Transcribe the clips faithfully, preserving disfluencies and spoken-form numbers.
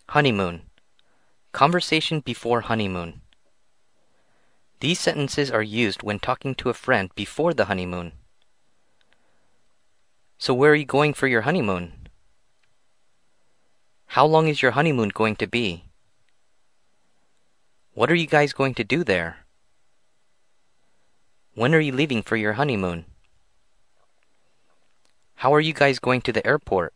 Honeymoon. Conversation before honeymoon. These sentences are used when talking to a friend before the honeymoon. So where are you going for your honeymoon? How long is your honeymoon going to be? What are you guys going to do there? When are you leaving for your honeymoon? How are you guys going to the airport?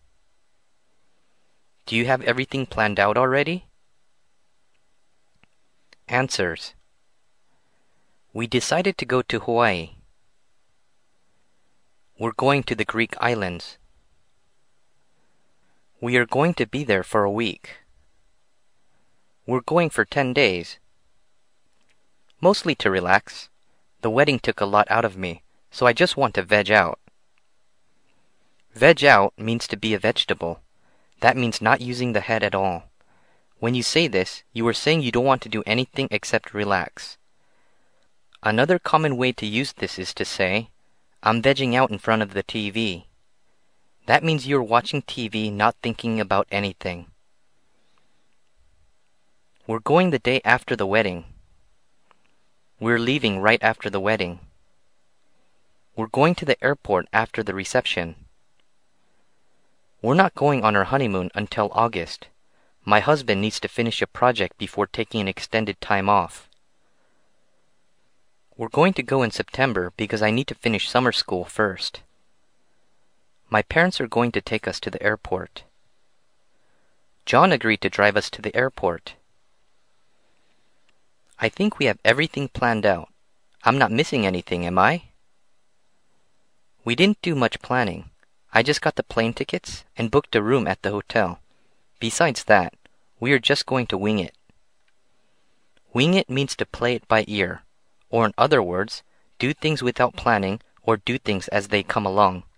Do you have everything planned out already? Answers. We decided to go to Hawaii. We're going to the Greek islands. We are going to be there for a week. We're going for ten days. Mostly to relax. The wedding took a lot out of me, so I just want to veg out. Veg out means to be a vegetable. That means not using the head at all. When you say this, you are saying you don't want to do anything except relax. Another common way to use this is to say, I'm vegging out in front of the T V. That means you're watching T V not thinking about anything. We're going the day after the wedding. We're leaving right after the wedding. We're going to the airport after the reception. We're not going on our honeymoon until August. My husband needs to finish a project before taking an extended time off. We're going to go in September because I need to finish summer school first. My parents are going to take us to the airport. John agreed to drive us to the airport. I think we have everything planned out. I'm not missing anything, am I? We didn't do much planning. I just got the plane tickets and booked a room at the hotel. Besides that, we are just going to wing it. Wing it means to play it by ear, or in other words, do things without planning or do things as they come along.